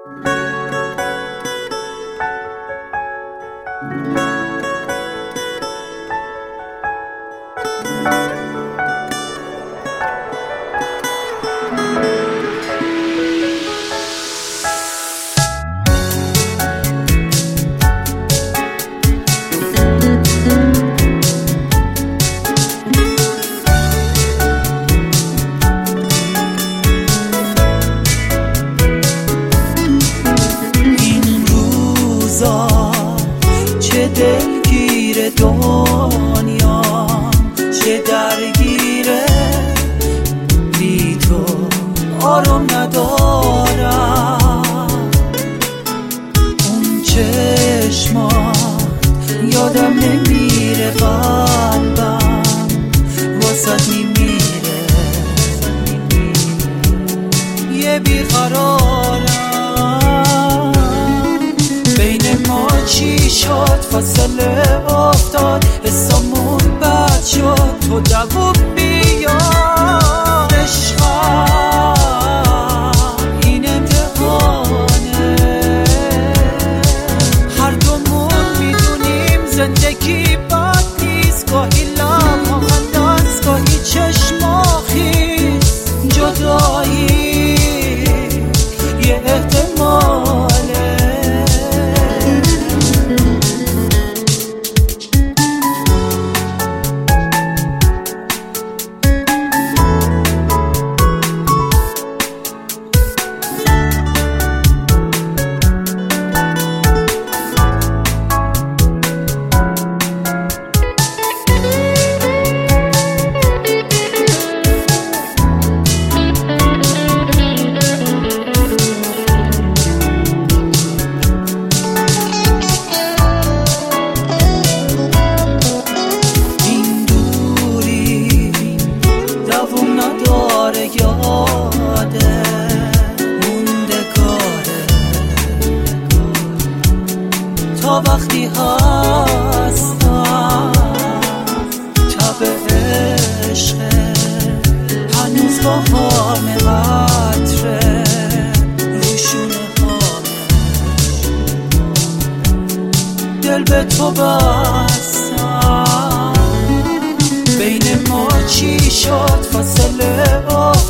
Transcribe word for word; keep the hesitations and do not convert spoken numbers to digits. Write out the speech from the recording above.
چه دلگیر دنیا چه درگیره، بی تو آروم ندارم. اون چشمات یادم نمیره، قلبم واسد میمیره. یه بیقرارم، بین ما چی شد؟ فاصله افتاد، حسامون بد شد. تو جواب بیا عشقم، این امتحانه. هر دومون میدونیم زندگی بد نیست، گاهی لبها خنداست، گاهی چشما خیس. جدایی یه احتماله. یاده مونده کاره تا وقتی هستم. تب عشقه هنوز با همه قطره روشونه هامه. دل به تو بستم، بین ما چی شد؟ فاصله